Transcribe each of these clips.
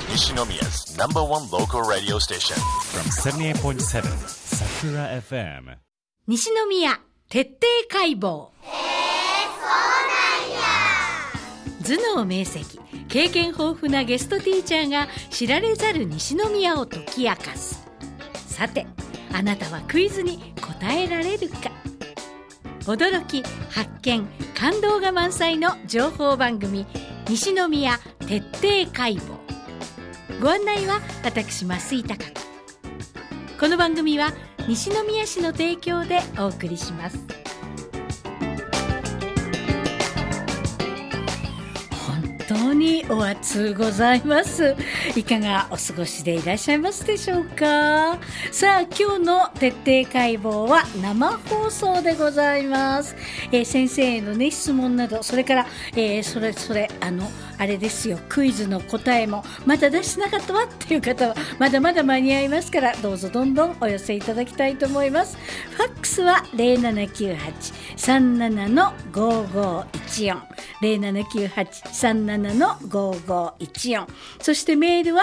Nishinomiya's number one local radio station. From 78.7 Sakura FM. 西宮徹底解剖。頭脳明晰、経験豊富なゲストティーチャーが知られざる西宮を解き明かす。さて、あなたはクイズに答えられるか。驚き、発見、感動が満載の情報番組、西宮徹底解剖。ご案内は私、増井貴子。この番組は西宮市の提供でお送りします。本当にお暑ございます。いかがお過ごしでいらっしゃいますでしょうか。さあ、今日の徹底解剖は生放送でございます。先生への、ね、質問など、それから、それあれですよ、クイズの答えもまだ出してなかったわっていう方はまだまだ間に合いますから、どうぞどんどんお寄せいただきたいと思います。ファックスは 0798-37-5514 0798-37-5514、そしてメールは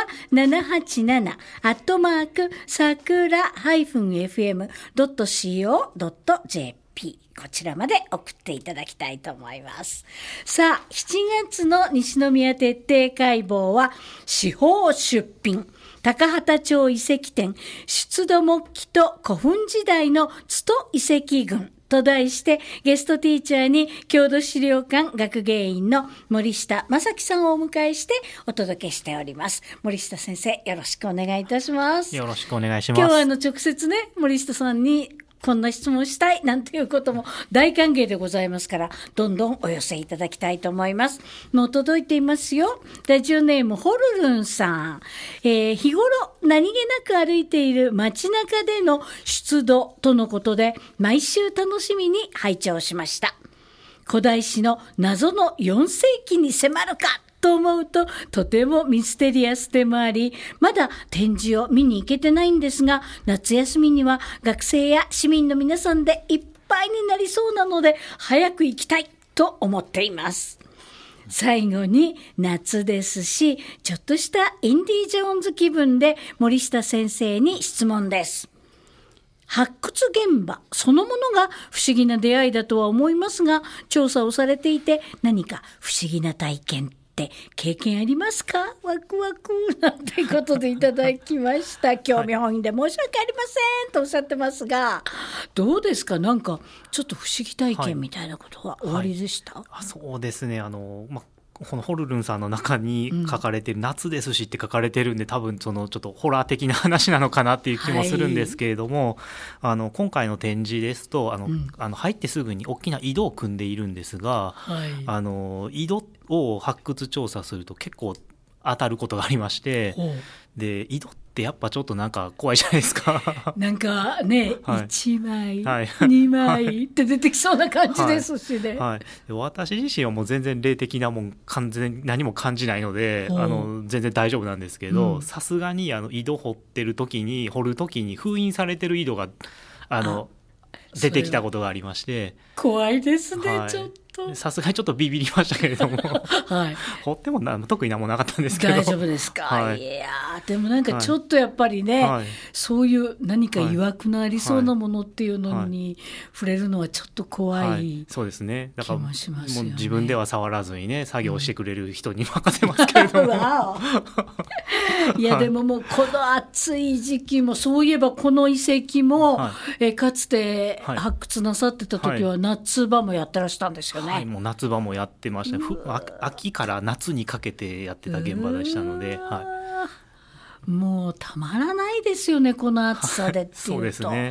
787-sakura-fm.co.jp、こちらまで送っていただきたいと思います。さあ、7月の西宮徹底解剖は、司法出品、高畑町遺跡展、出土木器と古墳時代の津戸遺跡群と題して、ゲストティーチャーに郷土資料館学芸員の森下正樹さんをお迎えしてお届けしております。森下先生、よろしくお願いいたします。 よろしくお願いします。 今日は直接ね、森下さんにこんな質問したいなんていうことも大歓迎でございますから、どんどんお寄せいただきたいと思います。もう届いていますよ。ラジオネームホルルンさん、日頃何気なく歩いている街中での出土とのことで、毎週楽しみに拝聴しました。古代史の謎の4世紀に迫るかと思うと、とてもミステリアスでもあり、まだ展示を見に行けてないんですが、夏休みには学生や市民の皆さんでいっぱいになりそうなので、早く行きたいと思っています。最後に、夏ですし、ちょっとしたインディ・ジョーンズ気分で森下先生に質問です。発掘現場そのものが不思議な出会いだとは思いますが、調査をされていて何か不思議な体験って経験ありますか？ワクワクなんてことでいただきました。興味本位で申し訳ありませんとおっしゃってますが、どうですか？なんかちょっと不思議体験みたいなことは終わりでした？ そうですね、このホルルンさんの中に書かれてる、夏ですしって書かれてるんで、多分そのちょっとホラー的な話なのかなっていう気もするんですけれども、今回の展示ですと入ってすぐに大きな井戸を組んでいるんですが、井戸を発掘調査すると結構当たることがありまして、で井戸ってやっぱちょっとなんか怖いじゃないですか。なんかね、 1枚、2枚って出てきそうな感じですしね。 私自身はもう全然霊的なもん完全に何も感じないので、全然大丈夫なんですけど、さすがに井戸掘る時に封印されてる井戸が出てきたことがありまして、 怖いですね、ちょっと。 さすがにちょっとビビりましたけれども、掘っても特になんもなかったんですけど。 大丈夫ですか？いやでもなんかちょっとやっぱりね、そういう何か曰くのありそうなものっていうのに触れるのはちょっと怖い、 そうですね。だから気もしますよね。 もう自分では触らずにね、作業してくれる人に任せますけれども。 いやでももうこの暑い時期も、そういえばこの遺跡も、かつて発掘なさってた時は夏場もやってらしたんですよね。 もう夏場もやってました。秋から夏にかけてやってた現場でしたので、 もうたまらないですよね、この暑さでっていうと。 そうですね。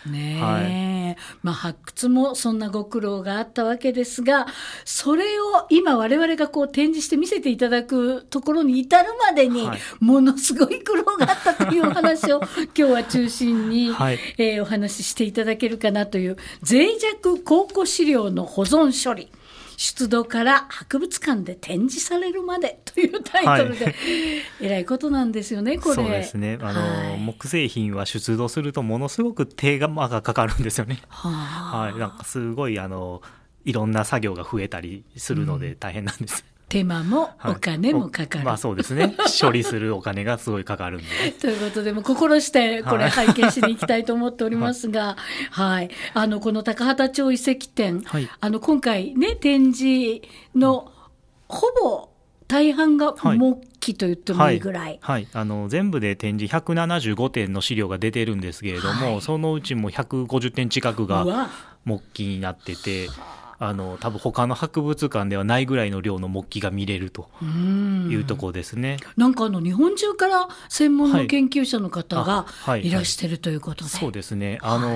発掘もそんなご苦労があったわけですが、それを今我々がこう展示して見せていただくところに至るまでにものすごい苦労があったというお話を今日は中心に、お話ししていただけるかなという、脆弱考古資料の保存処理、出土から博物館で展示されるまでというタイトルで、えらいことなんですよね、これ。 そうですね。木製品は出土するとものすごく手間がかかるんですよね。なんかすごいいろんな作業が増えたりするので大変なんです。 手間もお金もかかる、 まあそうですね処理するお金がすごいかかるんでということでも心してこれ拝見しに行きたいと思っておりますが、はい、この高畑町遺跡展、 はい、 今回ね展示のほぼ大半が木器と言ってもいいぐらい、 はいはい、全部で展示175点の資料が出てるんですけれども、はい、そのうちも150点近くが木器になってて、多分他の博物館ではないぐらいの量の木器が見れるというところですね。 なんか日本中から専門の研究者の方がいらしてるということで、 そうですね、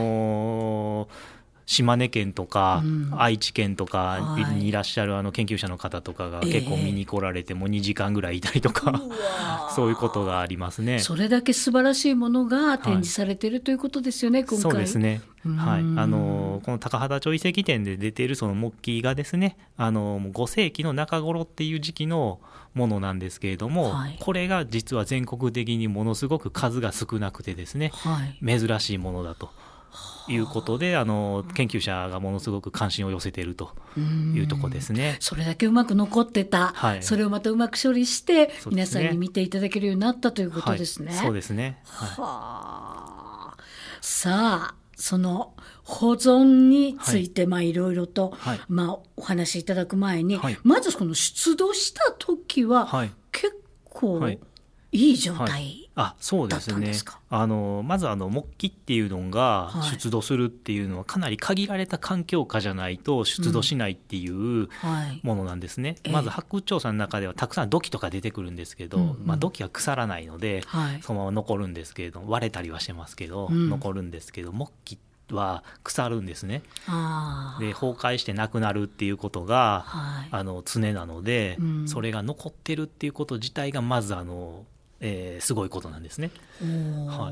島根県とか、愛知県とかにいらっしゃる研究者の方とかが結構見に来られても2時間ぐらいいたりとか、そういうことがありますね。 それだけ素晴らしいものが展示されているということですよね、今回。 そうですね、はい、この高畑町遺跡展で出ているその木器がですね、5世紀の中頃っていう時期のものなんですけれども、はい、これが実は全国的にものすごく数が少なくてですね、はい、珍しいものだということで研究者がものすごく関心を寄せているというところですね。 それだけうまく残ってた、はい、それをまたうまく処理して、皆さんに見ていただけるようになったということですね。 はい、そうですね、 はい、さあその保存についていろいろと、はい、お話しいただく前に、はい、まずこの出土した時は、はい、結構いい状態、 そうですね。まず木器っていうのが出土するっていうのはかなり限られた環境下じゃないと出土しないっていうものなんですね。まず発掘調査の中ではたくさん土器とか出てくるんですけど、土器は腐らないので、そのまま残るんですけれど、割れたりはしてますけど、残るんですけど、木器は腐るんですね。で崩壊してなくなるっていうことが、常なので、それが残ってるっていうこと自体がまずすごいことなんですね。はい、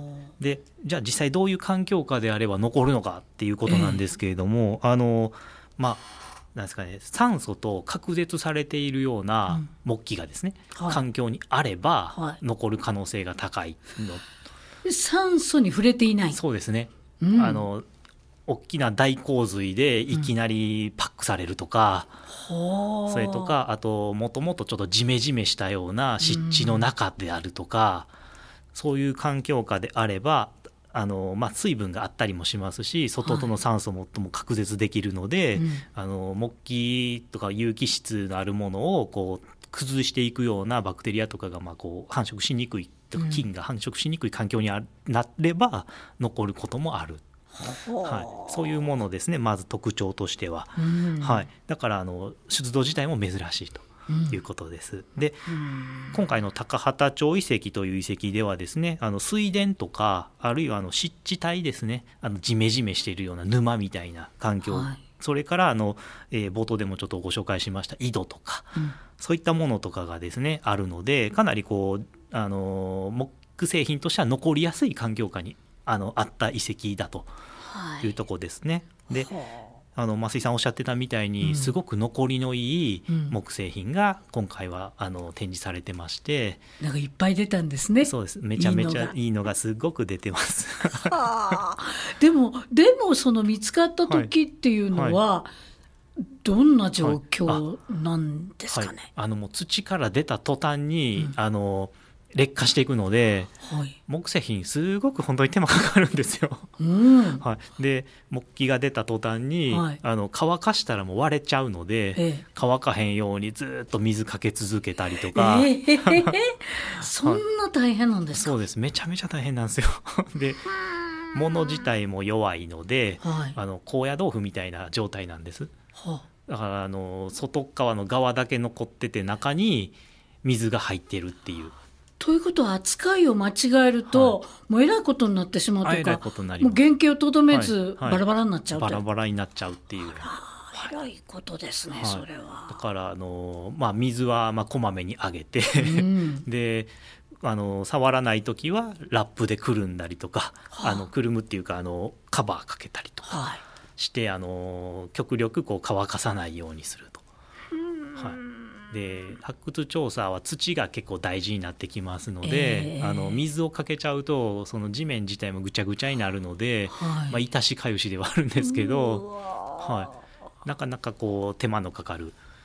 でじゃあ実際どういう環境下であれば残るのかっていうことなんですけれども、なんですかね、酸素と隔絶されているような木器がですね、環境にあれば残る可能性が高いの。 酸素に触れていない。 そうですね、大きな大洪水でいきなりパックされるとか、それとかあともともとちょっとジメジメしたような湿地の中であるとか、そういう環境下であれば水分があったりもしますし、外との酸素も隔絶できるので、木器とか有機質のあるものをこう崩していくようなバクテリアとかがこう繁殖しにくいとか、菌が繁殖しにくい環境になれば残ることもある。はい、そういうものですね、まず特徴としては。はい、だから出土自体も珍しいということです。で今回の高畑町遺跡という遺跡ではですね、水田とかあるいは湿地帯ですね、ジメジメしているような沼みたいな環境、それから冒頭でもちょっとご紹介しました井戸とか、そういったものとかがですねあるので、かなりこう木製品としては残りやすい環境下にあった遺跡だというところですね。で増井さんおっしゃってたみたいに、すごく残りのいい木製品が今回は展示されてまして、 なんかいっぱい出たんですね。 そうです、めちゃめちゃいいのがすごく出てますでもその見つかった時っていうのは、どんな状況なんですかね。 もう土から出た途端に、劣化していくので、木製品すごく本当に手間かかるんですよ、で木器が出た途端に、乾かしたらもう割れちゃうので、乾かへんようにずっと水かけ続けたりとか、 そんな大変なんですか。 そうです、めちゃめちゃ大変なんですよで物自体も弱いので、高野豆腐みたいな状態なんです。だから外側の側だけ残ってて、中に水が入ってるっていう。 ということは扱いを間違えると、もうえらいことになってしまうというか、もう原型をとどめず、バラバラになっちゃうという、 バラバラになっちゃうっていう。 えらいことですね、それは。 だから水はこまめにあげてで触らないときはラップでくるんだりとか、くるむっていうかカバーかけたりとかして、極力こう乾かさないようにすると。で発掘調査は土が結構大事になってきますので、水をかけちゃうとその地面自体もぐちゃぐちゃになるので、痛しかゆしではあるんですけど、なかなかこう手間のかかる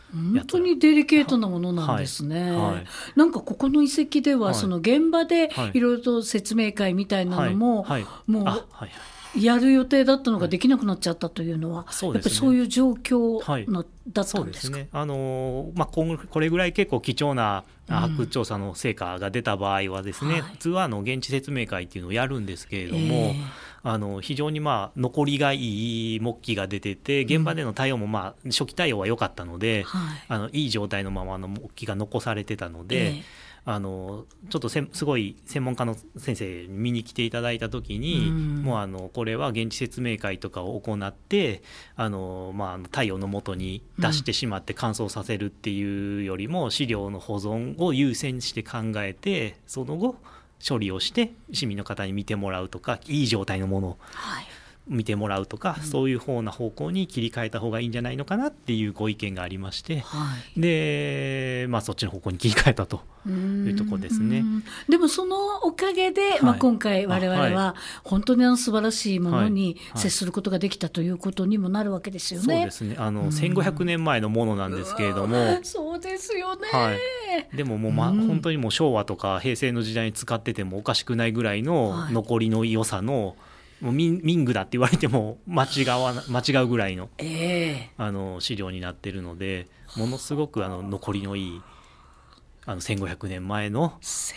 本当にデリケートなものなんですね。なんかここの遺跡ではその現場でいろいろと説明会みたいなのももうやる予定だったのができなくなっちゃったというのは、やっぱりそういう状況だったんですか。 これぐらい結構貴重な発掘調査の成果が出た場合はですね、普通は現地説明会っていうのをやるんですけれども、非常に残りがいい木器が出てて、現場での対応も初期対応は良かったので、いい状態のままの木器が残されてたので、ちょっとすごい専門家の先生に見に来ていただいたときに、もうこれは現地説明会とかを行って太陽の下に出してしまって乾燥させるっていうよりも、資料の保存を優先して考えて、その後処理をして市民の方に見てもらうとか、いい状態のものを見てもらうとか、そういう方向に切り替えた方がいいんじゃないのかなっていうご意見がありまして、で、そっちの方向に切り替えたというところですね。 でもそのおかげで、今回我々は本当に素晴らしいものに接することができたということにもなるわけですよね。 そうですね。1500年前のものなんですけれども、 そうですよね。 でももう本当にもう昭和とか平成の時代に使っててもおかしくないぐらいの残りの良さの、もう民具だって言われても間違うぐらいの、資料になっているので、ものすごく残りのいい1500年前の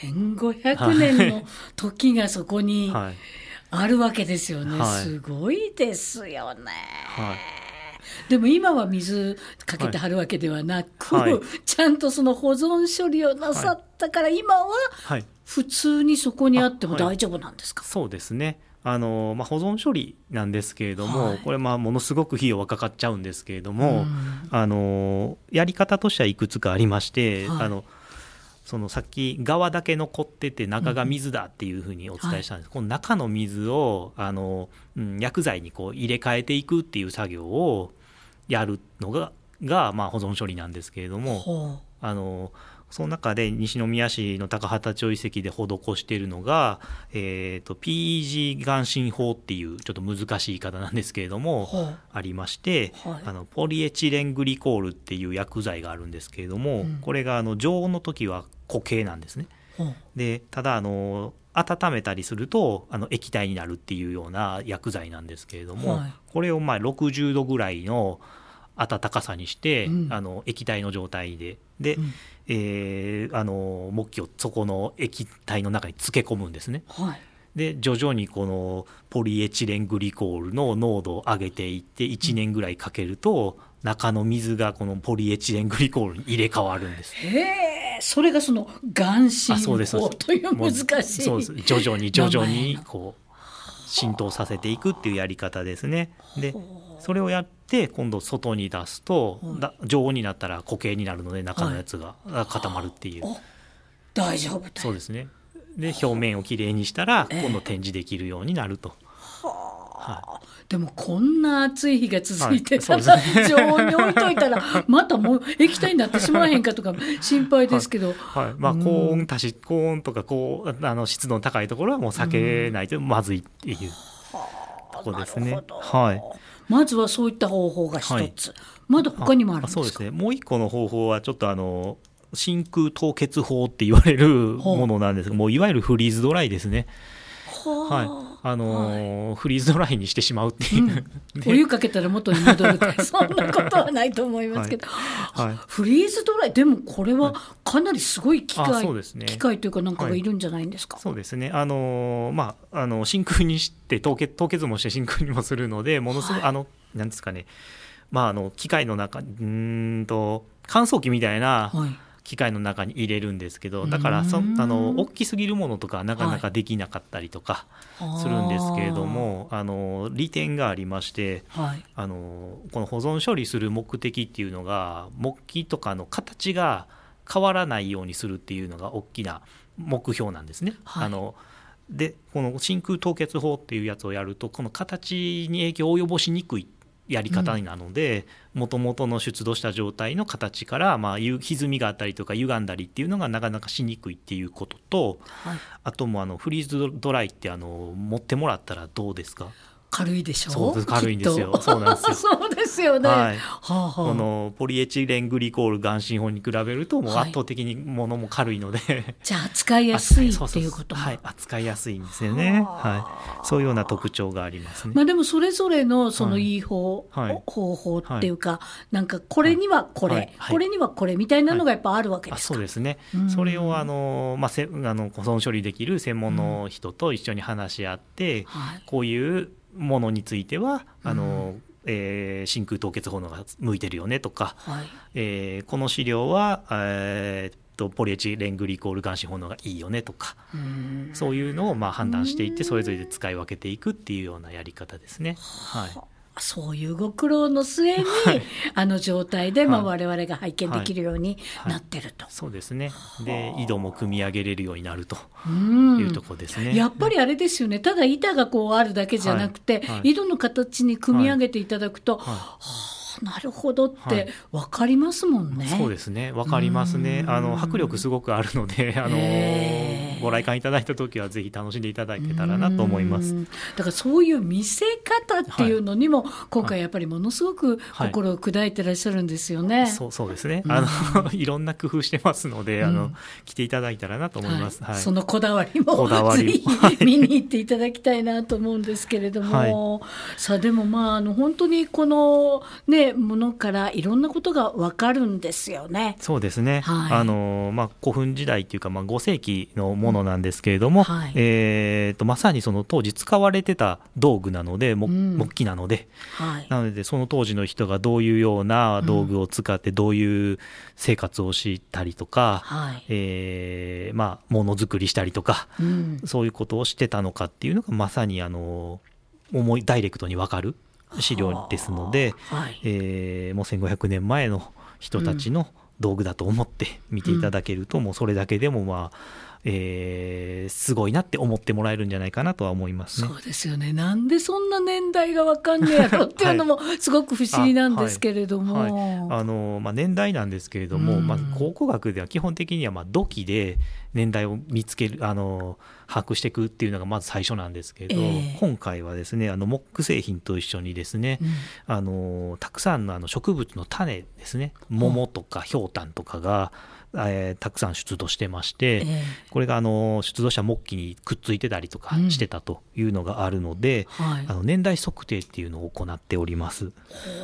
1500年の時がそこにあるわけですよね。すごいですよね。でも今は水かけて貼るわけではなく、ちゃんとその保存処理をなさったから、今は普通にそこにあっても大丈夫なんですか。 そうですね。保存処理なんですけれども、これものすごく費用はかかっちゃうんですけれども、やり方としてはいくつかありまして、そのさっき側だけ残ってて中が水だっていうふうにお伝えしたんです、この中の水を薬剤に入れ替えていくっていう作業をやるのが保存処理なんですけれども、その中で西宮市の高畑町遺跡で施しているのが、PEG 眼振法っていうちょっと難しい言い方なんですけれども、ありまして、ポリエチレングリコールっていう薬剤があるんですけれども、これが常温の時は固形なんですね。でただ温めたりすると液体になるっていうような薬剤なんですけれども、これを60度ぐらいの温かさにして、液体の状態で木器をそこの液体の中に漬け込むんですね。で徐々にこのポリエチレングリコールの濃度を上げていって1年ぐらいかけると、中の水がこのポリエチレングリコールに入れ替わるんです。 それがその眼振法という難しい。 そうです。徐々に浸透させていくっていうやり方ですね。でそれをやって今度外に出すと、常温になったら固形になるので中のやつが固まるっていう。 大丈夫。そうですね。で表面をきれいにしたら今度展示できるようになると。 でもこんな暑い日が続いてたら、常温に置いといたらまたもう液体になってしまわへんかとか心配ですけど、 高温とか湿度の高いところはもう避けないとまずいっていうところですね。 まずはそういった方法が一つ、まだ他にもあるんですか。 そうですね。もう一個の方法はちょっと真空凍結法って言われるものなんですが、もういわゆるフリーズドライですね。フリーズドライにしてしまうっていう、 お湯かけたら元に戻るってそんなことはないと思いますけど、フリーズドライでもこれはかなりすごい機械というかなんかがいるんじゃないんですか。 そうですね。真空にして凍結もして真空にもするので、ものすごいなんですかね、機械の中乾燥機みたいな機械の中に入れるんですけど、だから大きすぎるものとかなかなかできなかったりとかするんですけれども、利点がありまして、この保存処理する目的っていうのが木器とかの形が変わらないようにするっていうのが大きな目標なんですね。でこの真空凍結法っていうやつをやると、この形に影響を及ぼしにくいやり方なので、もともとの出土した状態の形から歪みがあったりとか歪んだりっていうのがなかなかしにくいっていうことと、あともフリーズドライって持ってもらったらどうですか。 軽いでしょ。 そうです、軽いんですよ。そうなんですよ。 そうですよね。 はい、 はあはあ、 このポリエチレングリコール眼芯法に比べるともう圧倒的に物も軽いので、はい、 じゃあ扱いやすいっていうことも、 はい、扱いやすいんですよね。はい、そういうような特徴がありますね。 まあ、でもそれぞれのそのいい方法っていうか、なんかこれにはこれ、これにはこれみたいなのがやっぱあるわけですか。 そうですね。それを保存処理できる専門の人と一緒に話し合って、こういうものについては真空凍結法のが向いてるよねとか、この飼料は、ポリエチレングリコール眼芯法のがいいよねとか、そういうのを判断していってそれぞれで使い分けていくっていうようなやり方ですね。はい、 そういうご苦労の末に、あの状態で我々が拝見できるようになってると。 そうですね。で井戸も組み上げれるようになるというところですね。 やっぱりあれですよね、ただ板がこうあるだけじゃなくて、井戸の形に組み上げていただくと、なるほどって分かりますもんね。 そうですね、分かりますね。迫力すごくあるので、ご来館いただいた時はぜひ楽しんでいただけたらなと思います。 だからそういう見せ方っていうのにも、今回やっぱりものすごく心を砕いてらっしゃるんですよね。 そうですね。いろんな工夫してますので、来ていただいたらなと思います。 そのこだわりもぜひ見に行っていただきたいなと思うんですけれども、さあでも本当にこのねものからいろんなことが分かるんですよね。 そうですね。古墳時代というか、5世紀のものなんですけれども、まさにその当時使われてた道具なので、木器なので、なのでその当時の人がどういうような道具を使ってどういう生活をしたりとか、ものづくりしたりとか、そういうことをしてたのかっていうのがまさにダイレクトに分かる資料ですので、もう1500年前の人たちの道具だと思って見ていただけると、もうそれだけでもすごいなって思ってもらえるんじゃないかなとは思いますね。 そうですよね。なんでそんな年代が分かんねえやろっていうのもすごく不思議なんですけれども、 年代なんですけれども、考古学では基本的には土器で年代を見つける把握していくっていうのがまず最初なんですけど、今回はですね木製品と一緒にですね、たくさんの植物の種ですね、桃とかひょうたんとかがたくさん出土してまして、これが出土した木器にくっついてたりとかしてたというのがあるので、年代測定っていうのを行っております。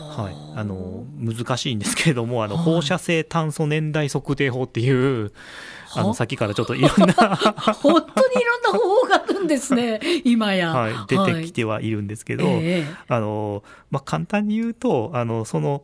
難しいんですけれども放射性炭素年代測定法っていうさっきからちょっといろんな本当にいろんな方法があるんですね今や、 出てきてはいるんですけど、簡単に言うとその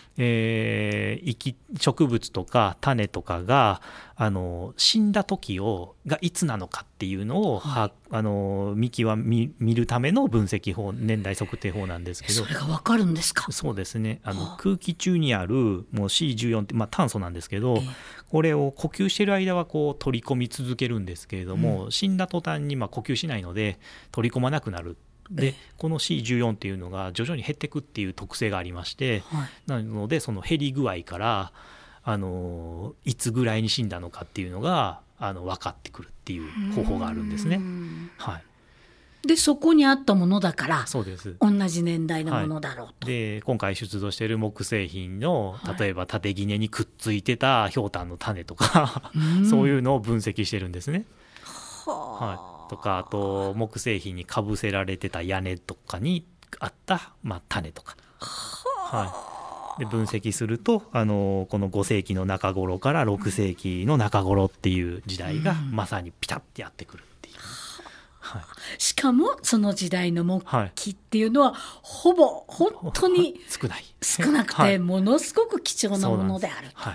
植物とか種とかが死んだ時がいつなのかっていうのを、見るための分析法、年代測定法なんですけど。 それが分かるんですか。 そうですね。空気中にあるもう C14 って、炭素なんですけど、これを呼吸している間は取り込み続けるんですけれども、死んだ途端に呼吸しないので取り込まなくなる。でこの C14 っていうのが徐々に減っていくっていう特性がありまして、なのでその減り具合からいつぐらいに死んだのかっていうのが分かってくるっていう方法があるんですね。 でそこにあったものだから、 そうです、 同じ年代のものだろうと。 で今回出土している木製品の例えば縦杵にくっついてたひょうたんの種とかそういうのを分析してるんですね。とかあと木製品にかぶせられてた屋根とかにあった、種とか、で分析するとこの5世紀の中頃から6世紀の中頃っていう時代がまさにピタッてやってくるっていう、 しかもその時代の木器っていうのはほぼ本当に少なくてものすごく貴重なものであると。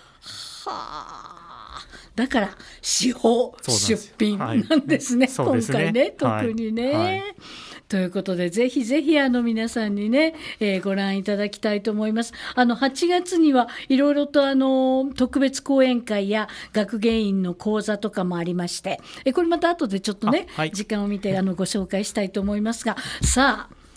だから司法出品なんですね、今回ね、特にね。ということでぜひぜひ皆さんにね、ご覧いただきたいと思います。8月にはいろいろと特別講演会や学芸員の講座とかもありまして、これまた後でちょっとね、時間を見てご紹介したいと思いますが、さあ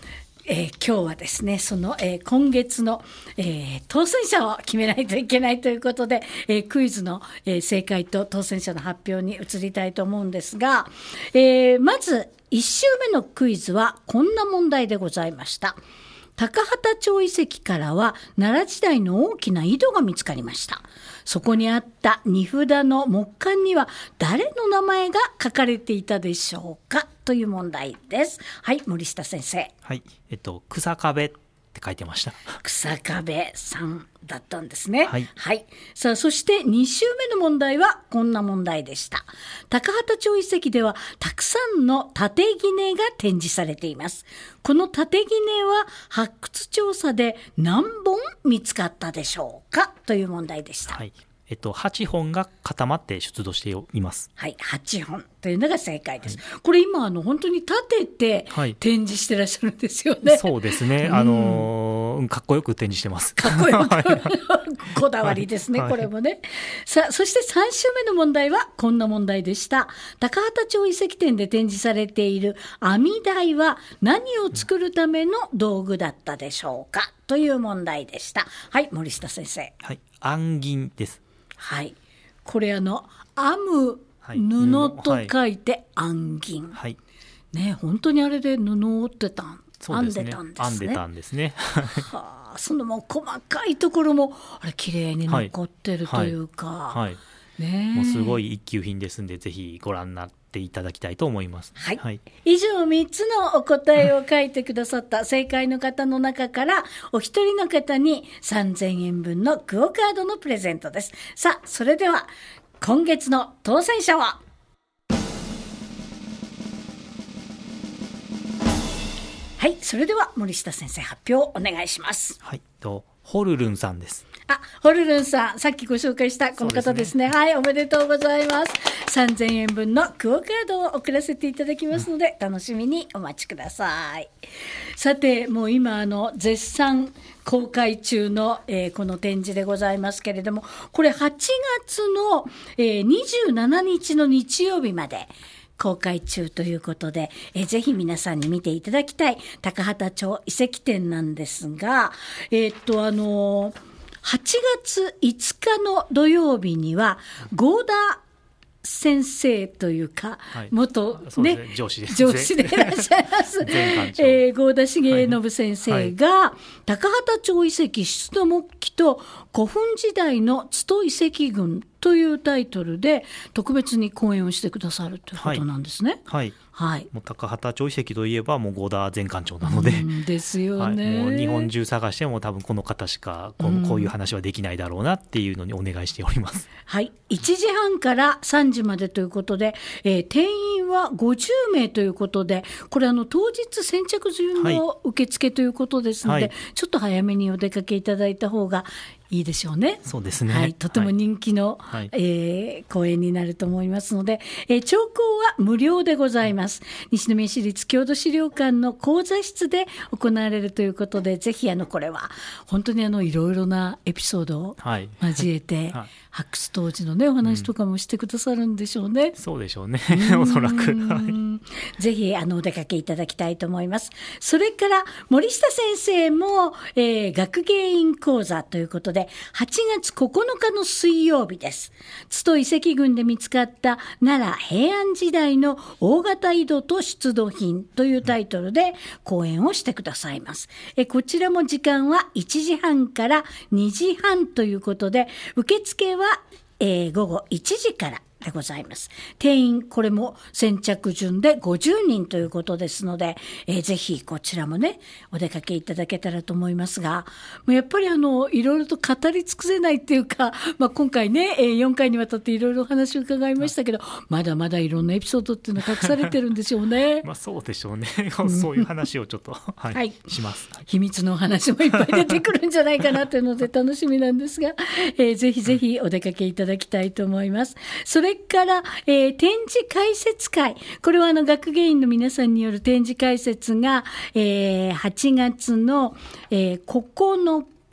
今日はですね、その、今月の、当選者を決めないといけないということで、クイズの、正解と当選者の発表に移りたいと思うんですが、まず1週目のクイズはこんな問題でございました。高畑町遺跡からは奈良時代の大きな井戸が見つかりました。そこにあった荷札の木簡には誰の名前が書かれていたでしょうかという問題です。はい、森下先生。 はい、草壁って書いてました。 草壁さんだったんですね。 はい。 はい。さあ、そして2週目の問題はこんな問題でした。高畑町遺跡ではたくさんの縦杵が展示されています。この縦杵は発掘調査で何本見つかったでしょうかという問題でした。 はい。8本が固まって出土しています。はい、 8本というのが正解です。はい、これ今本当に立てて展示してらっしゃるんですよね。 はい、そうですね。かっこよく展示してます。 かっこよくこだわりですね、はい、これもね。さあ、そして3週目の問題はこんな問題でした。高畑町遺跡展で展示されている網台は何を作るための道具だったでしょうかという問題でした。はい、森下先生。 はい、暗銀です。 はい、これ編む布と書いて暗銀、はい、ね、本当にあれで布を織ってたん、編んでたんですね。 編んでたんですね。 はあ、そのもう細かいところもあれ綺麗に残ってるというか、 はいはいね、もうすごい一級品ですんで、ぜひご覧になっていただきたいと思います。 はいはい、以上3つのお答えを書いてくださった正解の方の中からお一人の方に3000円分のクオカードのプレゼントです。さあ、それでは今月の当選者は、はい、それでは森下先生、発表お願いします。 はい、ホルルンさんです。 ホルルンさん、さっきご紹介したこの方ですね。はい、おめでとうございます。3000円分のクオカードを送らせていただきますので、楽しみにお待ちください。さて、もう今絶賛公開中の、この展示でございますけれども、これ8月の、27日の日曜日まで公開中ということで、ぜひ皆さんに見ていただきたい高畑町遺跡展なんですが、8月5日の土曜日には合田先生というか、はい、元ね、 上司でいらっしゃいます合田重信先生が、はい、高畑町遺跡出土木器と古墳時代の津戸遺跡群というタイトルで特別に講演をしてくださるということなんですね。 はい、はい、もう高畑町遺跡といえばもう合田前館長なので、 ですよね、 はい、もう日本中探しても多分この方しかこういう話はできないだろうなっていうのにお願いしております。 はい、1時半から3時までということで、定員は50名ということで、これ当日先着順の受付ということですので、はい、ちょっと早めにお出かけいただいた方がいいでしょうね。 そうですね、 はい、とても人気の、はい、講演になると思いますので、聴講は無料でございます。西宮市立郷土資料館の講座室で行われるということで、ぜひこれは本当にいろいろなエピソードを交えて、はい、発掘当時のねお話とかもしてくださるんでしょうね。 そうでしょうね、おそらく、はい、 ぜひお出かけいただきたいと思います。それから森下先生も、学芸員講座ということで8月9日の水曜日です。津戸遺跡群で見つかった奈良平安時代の大型井戸と出土品というタイトルで講演をしてくださいます。こちらも時間は1時半から2時半ということで、受付は午後1時からでございます。定員これも先着順で50人ということですので、ぜひこちらもねお出かけいただけたらと思いますが、やっぱりいろいろと語り尽くせないっていうか、今回ね4回にわたっていろいろ話を伺いましたけど、まだまだいろんなエピソードっていうのが隠されてるんでしょうね。 そうでしょうね。そういう話をちょっと、はいはい、します。 秘密の話もいっぱい出てくるんじゃないかなというので楽しみなんですが、ぜひぜひお出かけいただきたいと思います。それから、展示解説会、これは学芸員の皆さんによる展示解説が、8月の、9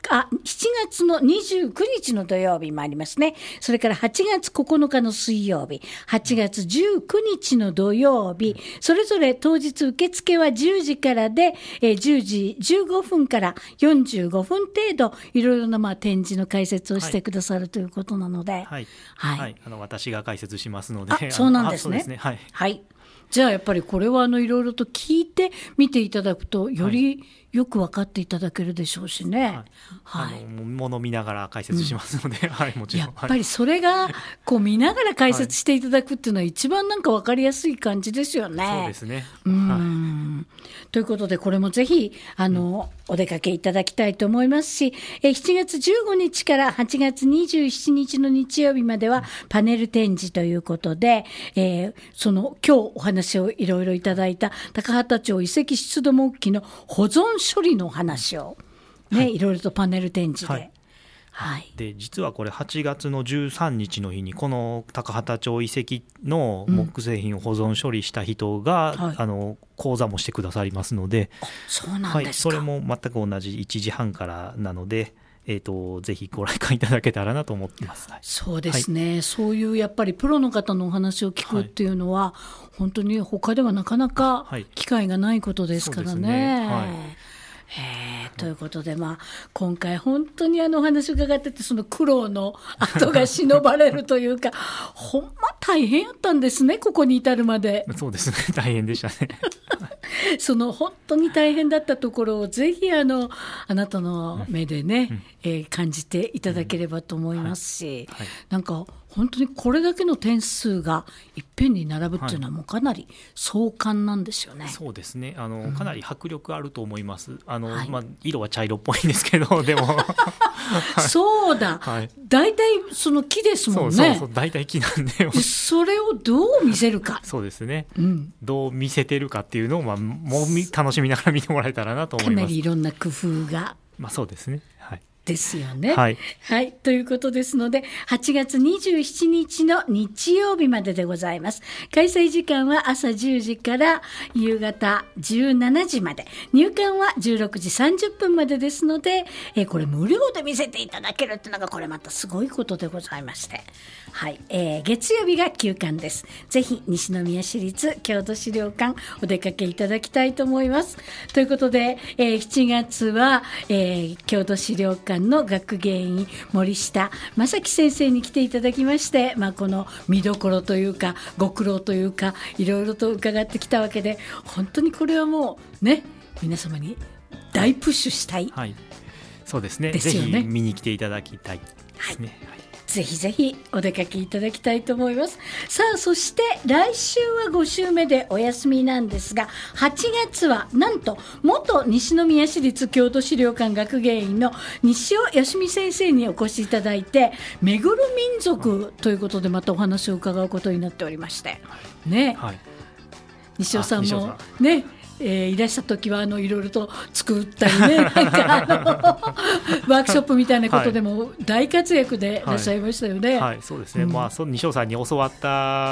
7月の29日の土曜日もありますね。それから8月9日の水曜日、8月19日の土曜日、それぞれ当日受付は10時からで、10時15分から45分程度、いろいろな展示の解説をしてくださるということなので、 私が解説しますので。 そうなんですね。 そうですね。 はい。じゃあやっぱりこれはいろいろと聞いて見ていただくとよりよく分かっていただけるでしょうしね。 物見ながら解説しますので、もちろん。 やっぱりそれがこう見ながら解説していただくっていうのは一番なんか分かりやすい感じですよね。 そうですね。 ということでこれもぜひお出かけいただきたいと思いますし、7月15日から8月27日の日曜日まではパネル展示ということで、その今日お話をいろいろいただいた高畑町遺跡出土木器の保存処理の話をいろいろとパネル展示で。 で実はこれ8月の13日の日にこの高畑町遺跡の木製品を保存処理した人が、講座もしてくださりますので、 そうなんですか。 それも全く同じ1時半からなので、ぜひご来館いただけたらなと思っています。 そうですね、そういうやっぱりプロの方のお話を聞くっていうのは、本当に他ではなかなか機会がないことですからね。ということで、今回本当にお話を伺ってて、その苦労の跡が忍ばれるというかほんま大変やったんですね、ここに至るまで。 そうですね、大変でしたねその本当に大変だったところをぜひあなたの目でね、感じていただければと思いますし、なんか本当にこれだけの点数がいっぺんに並ぶっていうのはもうかなり壮観なんですよね。 そうですね、かなり迫力あると思います。色は茶色っぽいんですけど、でもそうだ、大体その木ですもんね。 そう大体木なんで、 それをどう見せるか。 そうですね、どう見せてるかっていうのを、もう楽しみながら見てもらえたらなと思います。 かなりいろんな工夫が、 そうですね、 ですよね。ということですので、8月27日の日曜日まででございます。開催時間は朝10時から夕方17時まで。入館は16時30分までですので、これ無料で見せていただけるっていうのがこれまたすごいことでございまして。月曜日が休館です。ぜひ西宮市立郷土資料館お出かけいただきたいと思います。ということで、7月は、郷土資料館の学芸員森下正樹先生に来ていただきまして、この見どころというかご苦労というかいろいろと伺ってきたわけで、本当にこれはもうね、皆様に大プッシュしたい、 そうですね、 ですよね。 ぜひ見に来ていただきたいですね。 ぜひぜひお出かけいただきたいと思います。さあ、そして来週は5週目でお休みなんですが、8月はなんと元西宮市立郷土資料館学芸員の西尾芳美先生にお越しいただいて、めぐる民族ということでまたお話を伺うことになっておりましてね、西尾さんもね、いらした時はいろいろと作ったりね、ワークショップみたいなことでも大活躍でいらっしゃいましたよね。 そうですね、西尾さんに教わった、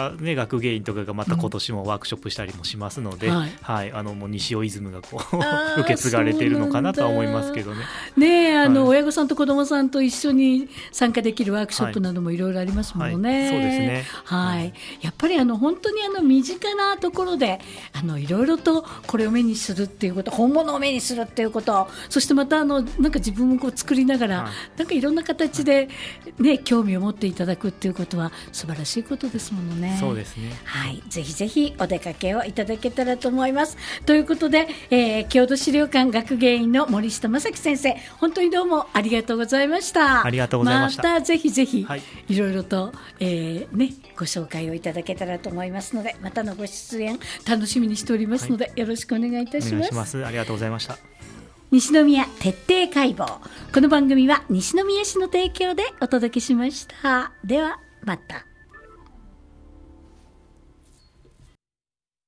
学芸員とかがまた今年もワークショップしたりもしますので、もう西尾イズムが受け継がれているのかなとは思いますけどね。 親御さんと子どもさんと一緒に参加できるワークショップなどもいろいろありますもんね。 そうですね。 やっぱり本当に身近なところでいろいろとこれを目にするっていうこと、本物を目にするっていうこと、そしてまたなんか自分も作りながら、なんかいろんな形で、興味を持っていただくっていうことは素晴らしいことですものね。 そうですね。 ぜひぜひお出かけをいただけたらと思います。ということで、郷土資料館学芸員の森下正樹先生、本当にどうもありがとうございました。 ありがとうございました。 またぜひぜひ、いろいろと、ご紹介をいただけたらと思いますので、またのご出演楽しみにしておりますので、よろしくお願いいたします。 お願いします。ありがとうございました。 西宮徹底解剖、この番組は西宮市の提供でお届けしました。ではまた。